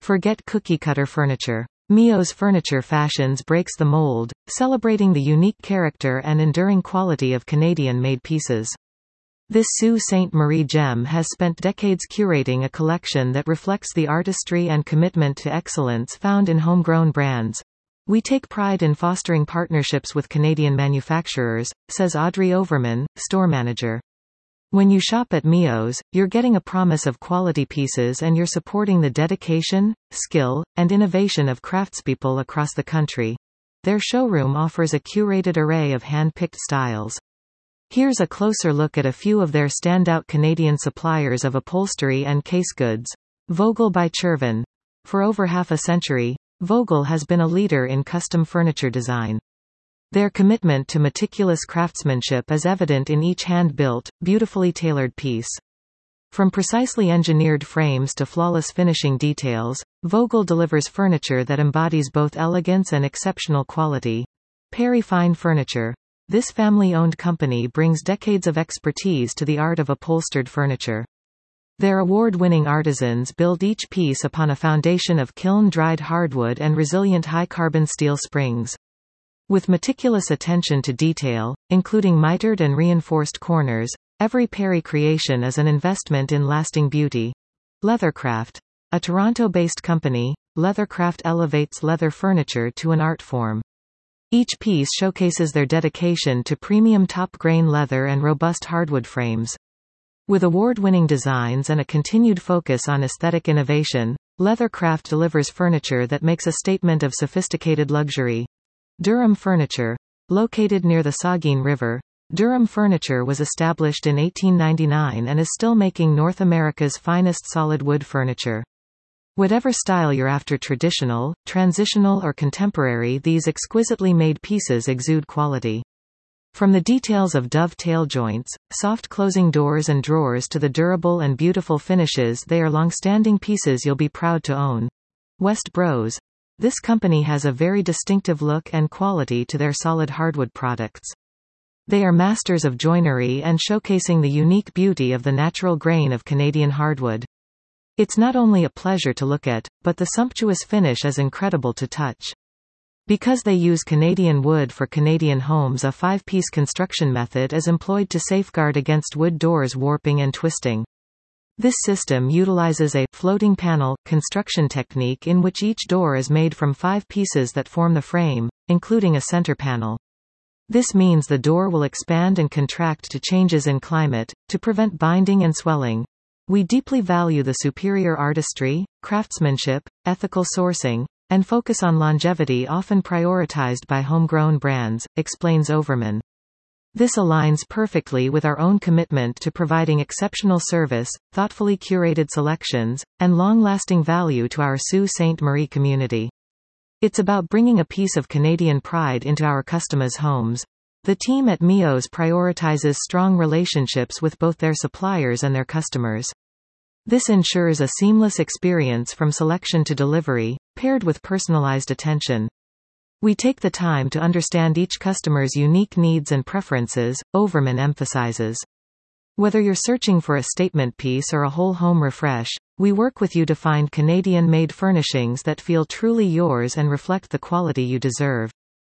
Forget cookie-cutter furniture. Mio's Furniture Fashions breaks the mold, celebrating the unique character and enduring quality of Canadian-made pieces. This Sault Ste. Marie gem has spent decades curating a collection that reflects the artistry and commitment to excellence found in homegrown brands. We take pride in fostering partnerships with Canadian manufacturers, says Audrey Overman, store manager. When you shop at Mio's, you're getting a promise of quality pieces and you're supporting the dedication, skill, and innovation of craftspeople across the country. Their showroom offers a curated array of hand-picked styles. Here's a closer look at a few of their standout Canadian suppliers of upholstery and case goods. Vogel by Chervin. For over half a century, Vogel has been a leader in custom furniture design. Their commitment to meticulous craftsmanship is evident in each hand-built, beautifully tailored piece. From precisely engineered frames to flawless finishing details, Vogel delivers furniture that embodies both elegance and exceptional quality. Perry Fine Furniture. This family-owned company brings decades of expertise to the art of upholstered furniture. Their award-winning artisans build each piece upon a foundation of kiln-dried hardwood and resilient high-carbon steel springs. With meticulous attention to detail, including mitered and reinforced corners, every Perry creation is an investment in lasting beauty. Leathercraft. A Toronto-based company, Leathercraft elevates leather furniture to an art form. Each piece showcases their dedication to premium top-grain leather and robust hardwood frames. With award-winning designs and a continued focus on aesthetic innovation, Leathercraft delivers furniture that makes a statement of sophisticated luxury. Durham Furniture. Located near the Saugeen River, Durham Furniture was established in 1899 and is still making North America's finest solid wood furniture. Whatever style you're after, traditional, transitional or contemporary, these exquisitely made pieces exude quality. From the details of dovetail joints, soft closing doors and drawers to the durable and beautiful finishes, they are long-standing pieces you'll be proud to own. West Bros. This company has a very distinctive look and quality to their solid hardwood products. They are masters of joinery and showcasing the unique beauty of the natural grain of Canadian hardwood. It's not only a pleasure to look at, but the sumptuous finish is incredible to touch. Because they use Canadian wood for Canadian homes, a 5-piece construction method is employed to safeguard against wood doors warping and twisting. This system utilizes a floating panel construction technique in which each door is made from 5 pieces that form the frame, including a center panel. This means the door will expand and contract to changes in climate, to prevent binding and swelling. We deeply value the superior artistry, craftsmanship, ethical sourcing, and focus on longevity often prioritized by homegrown brands, explains Overman. This aligns perfectly with our own commitment to providing exceptional service, thoughtfully curated selections, and long-lasting value to our Sault Ste. Marie community. It's about bringing a piece of Canadian pride into our customers' homes. The team at Mio's prioritizes strong relationships with both their suppliers and their customers. This ensures a seamless experience from selection to delivery, paired with personalized attention. We take the time to understand each customer's unique needs and preferences, Overman emphasizes. Whether you're searching for a statement piece or a whole home refresh, we work with you to find Canadian-made furnishings that feel truly yours and reflect the quality you deserve.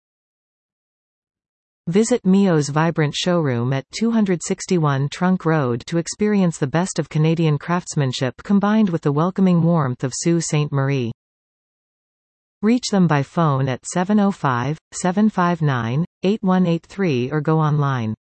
Visit Mio's vibrant showroom at 261 Trunk Road to experience the best of Canadian craftsmanship combined with the welcoming warmth of Sault Ste. Marie. Reach them by phone at 705-759-8183 or go online.